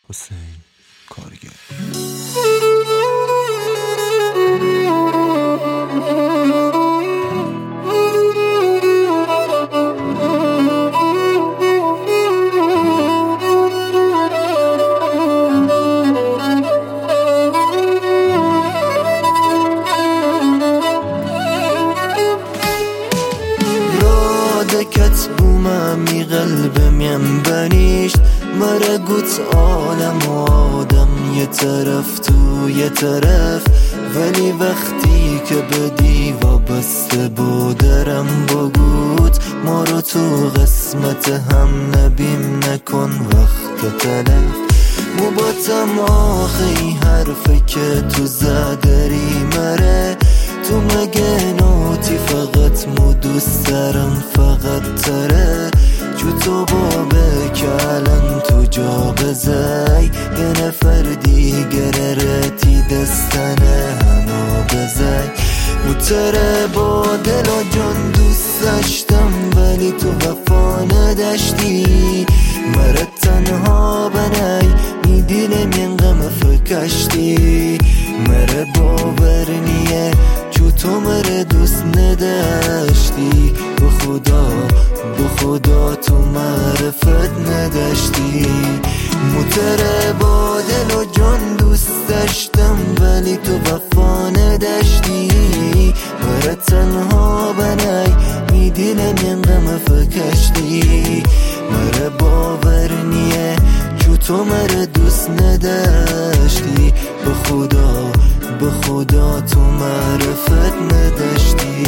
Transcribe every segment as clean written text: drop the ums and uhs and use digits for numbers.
حسین کارگر. دكت بومامي قلبم ينبنيشت مرا قلت عالم وآدم يترف تو يترف ولی وقتی که به دیوا بسته بودرم بگوت ما رو تو قسمت هم نبیم نکن وقت تلف مباتم آخی حرفه که تو زدری مره تو مگه نوتی فقط مو دوست دارم فقط تره جو تو بابه که الان تو جا بزای یه نفر دیگر رتی دستنه هنو بزای متره با دل و جان دوست داشتم ولی تو وفا نداشتی مرا تنها بنای می دیلم این غم فکشتی مرا باور نیه چو تو مرا دوست نداشتی به خدا تو معرفت نداشتی متره با دل و جان دوست داشتم ولی تو وفا نداشتی مرا تنها بنای می دیلم این غم فکشتی مرا باور نیه چو تو مرا دوست نداشتی به خدا تو معرفت نداشتی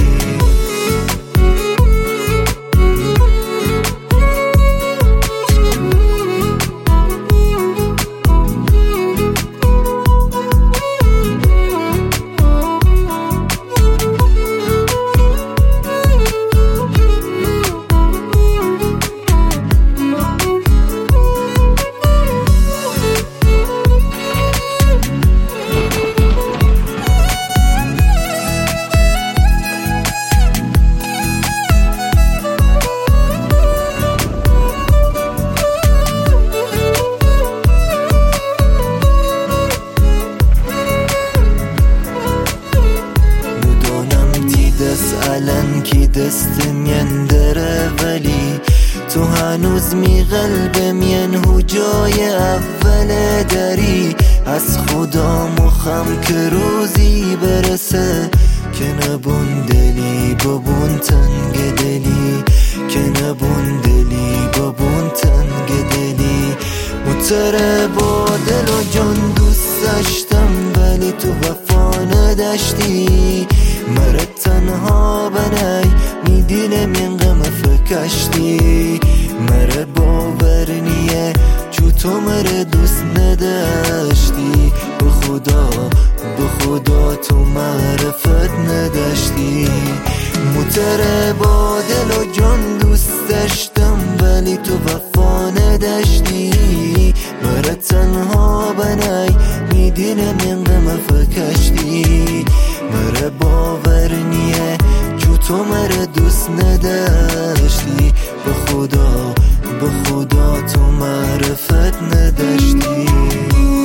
الان کی دستم یندره ولی تو هنوز می قلبم ینهو جای اول داری از خدا مخم که روزی برسه که نبون دلی ببون تنگ دلی که نبون دلی ببون تنگ دلی متره با دل و جان دوست داشتم ولی تو وفا نداشتی مرا تنها بنای می دیلم این غم فکشتی مرا باور نیه چو تو مرا دوست نداشتی به خدا تو معرفت نداشتی متره با دل و جان دوست داشتم ولی تو وفا نداشتی مرا تنها بنای می دیلم این غم فکشتی مرا باور نیه چو تو مرا دوست نداشتی به خدا تو معرفت نداشتی